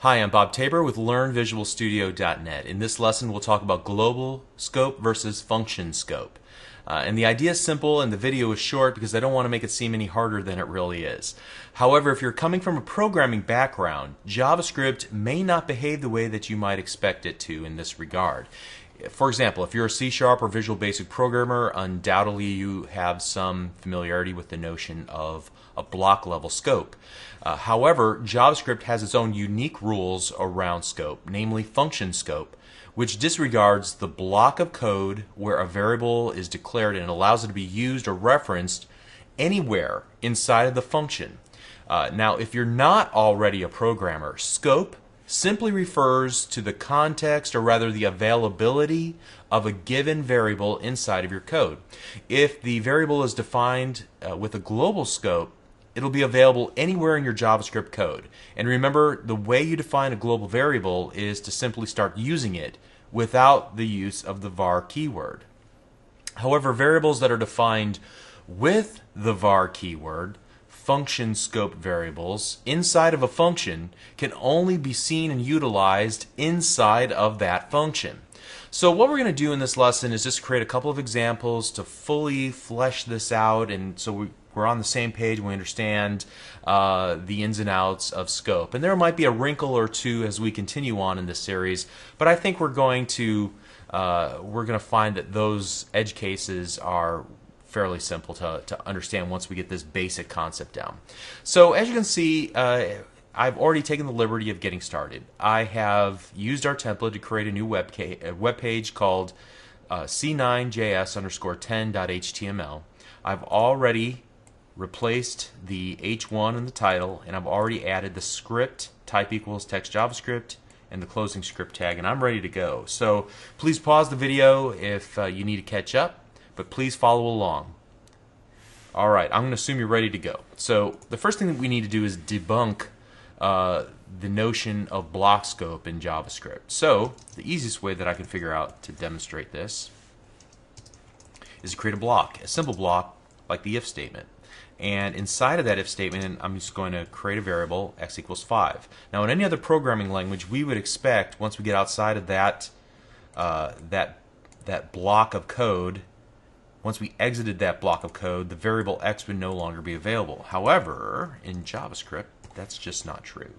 Hi, I'm Bob Tabor with LearnVisualStudio.net. In this lesson, we'll talk about global scope versus function scope. And the idea is simple and the video is short because I don't want to make it seem any harder than it really is. However, if you're coming from a programming background, JavaScript may not behave the way that you might expect it to in this regard. For example, if you're a C# or Visual Basic programmer, undoubtedly you have some familiarity with the notion of a block level scope. However, JavaScript has its own unique rules around scope, namely function scope, which disregards the block of code where a variable is declared and allows it to be used or referenced anywhere inside of the function. Now, if you're not already a programmer, scope simply refers to the context, or rather the availability of a given variable inside of your code. If the variable is defined with a global scope, it'll be available anywhere in your JavaScript code. And remember, the way you define a global variable is to simply start using it without the use of the var keyword. However, variables that are defined with the var keyword, function scope variables inside of a function, can only be seen and utilized inside of that function. So what we're going to do in this lesson is just create a couple of examples to fully flesh this out, and so we're on the same page and we understand the ins and outs of scope. And there might be a wrinkle or two as we continue on in this series, but I think we're going to find that those edge cases are fairly simple to understand once we get this basic concept down. So as you can see, I've already taken the liberty of getting started. I have used our template to create a new web page called c9js_10.html. I've already replaced the h1 in the title, and I've already added the script type equals text JavaScript and the closing script tag, and I'm ready to go. So please pause the video if you need to catch up, but please follow along. Alright, I'm going to assume you're ready to go. So the first thing that we need to do is debunk the notion of block scope in JavaScript. So the easiest way that I can figure out to demonstrate this is to create a simple block like the if statement. And inside of that if statement, I'm just going to create a variable x equals 5. Now in any other programming language, we would expect once we get outside of that block of code, once we exited that block of code, the variable x would no longer be available. However, in JavaScript, that's just not true.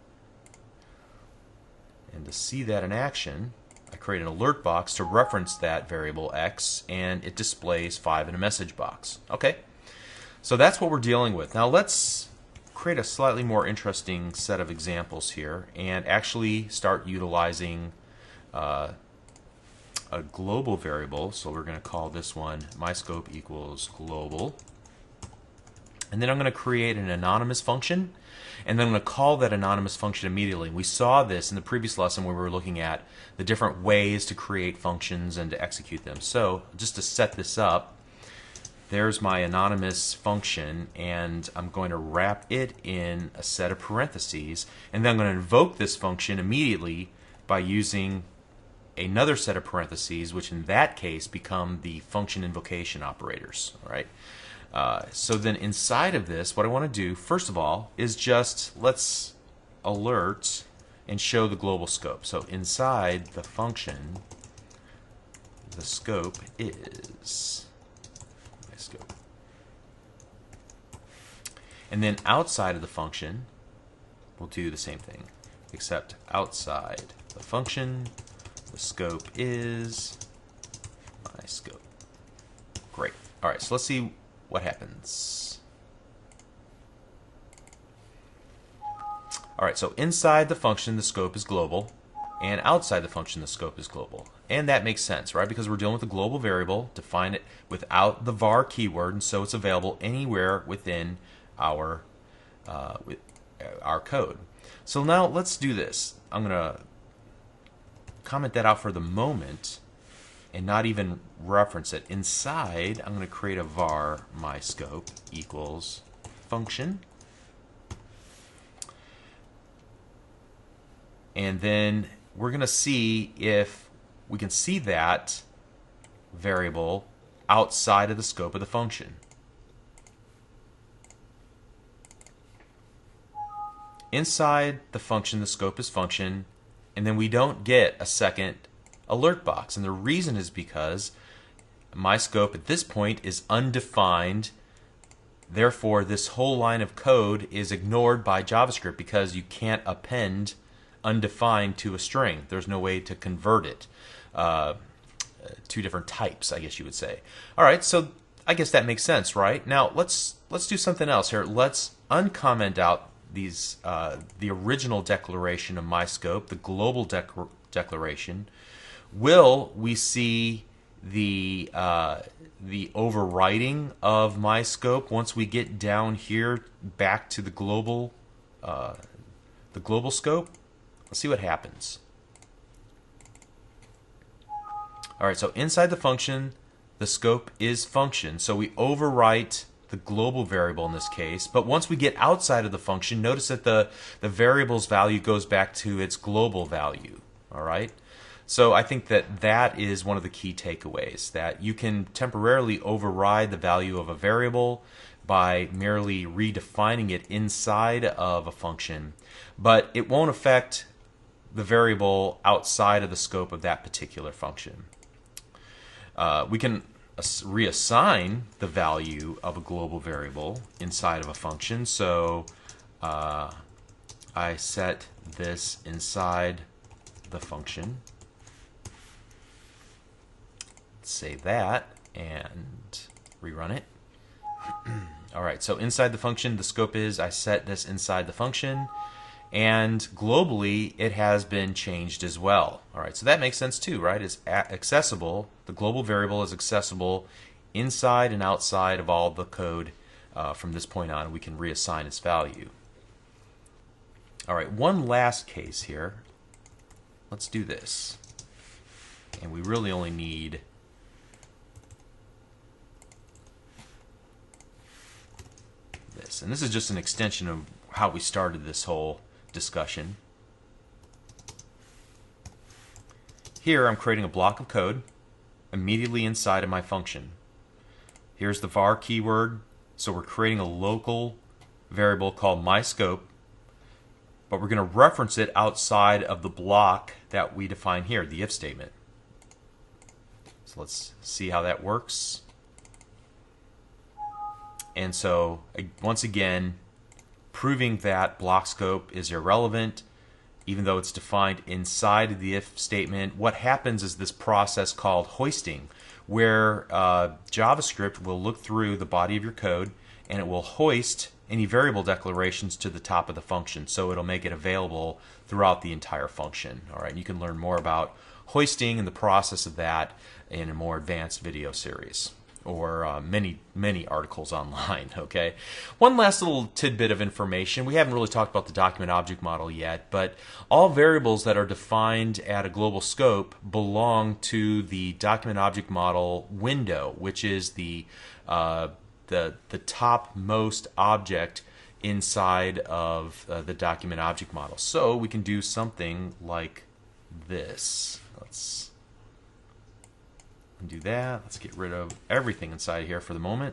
And to see that in action, I create an alert box to reference that variable x, and it displays 5 in a message box. Okay, so that's what we're dealing with. Now let's create a slightly more interesting set of examples here and actually start utilizing a global variable. So we're going to call this one myScope equals global. And then I'm going to create an anonymous function, and then I'm going to call that anonymous function immediately. We saw this in the previous lesson where we were looking at the different ways to create functions and to execute them. So just to set this up, there's my anonymous function, and I'm going to wrap it in a set of parentheses, and then I'm going to invoke this function immediately by using another set of parentheses, which in that case become the function invocation operators. All right. So then inside of this, what I want to do first of all is just let's alert and show the global scope. So inside the function, the scope is my scope. And then outside of the function, we'll do the same thing, except outside the function, the scope is my scope. Great. All right, so let's see what happens. Alright, so inside the function the scope is global, and outside the function the scope is global. And that makes sense, right? Because we're dealing with a global variable, define it without the var keyword, and so it's available anywhere within our code. So now let's do this. I'm going to comment that out for the moment and not even reference it. Inside, I'm going to create a var myScope equals function. And then we're going to see if we can see that variable outside of the scope of the function. inside the function, the scope is function, and then we don't get a second alert box. And the reason is because my scope at this point is undefined. Therefore, this whole line of code is ignored by JavaScript because you can't append undefined to a string. There's no way to convert it. Two different types, I guess you would say. All right, so I guess that makes sense, right? Now let's do something else here. Let's uncomment out these the original declaration of my scope, the global declaration. Will we see the overwriting of my scope once we get down here back to the global scope? Let's see what happens. All right, so inside the function, the scope is function. So we overwrite the global variable in this case. But once we get outside of the function, notice that the variable's value goes back to its global value. All right? So I think that is one of the key takeaways, that you can temporarily override the value of a variable by merely redefining it inside of a function, but it won't affect the variable outside of the scope of that particular function. We can reassign the value of a global variable inside of a function. So I set this inside the function. Save that and rerun it. All right, so inside the function, the scope is I set this inside the function, and globally it has been changed as well. All right, so that makes sense too, right? It's accessible. The global variable is accessible inside and outside of all the code. From this point on, we can reassign its value. All right, one last case here. Let's do this. And we really only need this. And this is just an extension of how we started this whole discussion. Here I'm creating a block of code immediately inside of my function. Here's the var keyword. So we're creating a local variable called myScope, but we're going to reference it outside of the block that we define here, the if statement. So let's see how that works. And so once again, proving that block scope is irrelevant, even though it's defined inside of the if statement. What happens is this process called hoisting, where JavaScript will look through the body of your code and it will hoist any variable declarations to the top of the function. So it'll make it available throughout the entire function. All right, you can learn more about hoisting and the process of that in a more advanced video series, or many articles online. Okay, one last little tidbit of information. We haven't really talked about the document object model yet, but all variables that are defined at a global scope belong to the document object model window, which is the topmost object inside of the document object model. So we can do something like this. Let's do that. Let's get rid of everything inside here for the moment.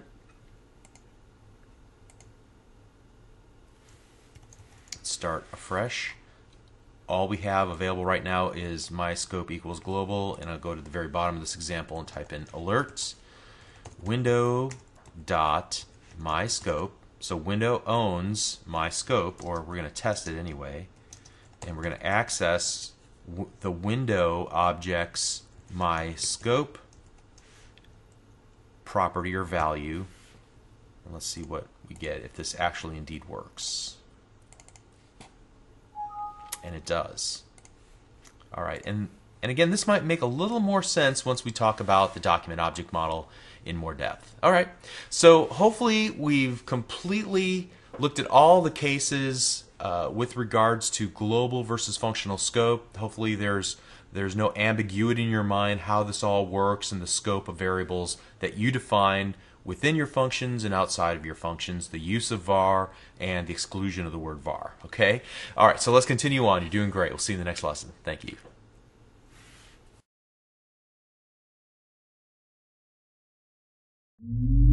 Let's start afresh. All we have available right now is myScope equals global, and I'll go to the very bottom of this example and type in alerts window dot myScope. So window owns myScope, or we're going to test it anyway, and we're going to access the window object's myScope property or value. And let's see what we get if this actually indeed works. And it does. All right, and again, this might make a little more sense once we talk about the document object model in more depth. All right, so hopefully we've completely looked at all the cases with regards to global versus functional scope. Hopefully there's no ambiguity in your mind how this all works and the scope of variables that you define within your functions and outside of your functions, the use of var and the exclusion of the word var. Okay? All right, so let's continue on. You're doing great. We'll see you in the next lesson. Thank you.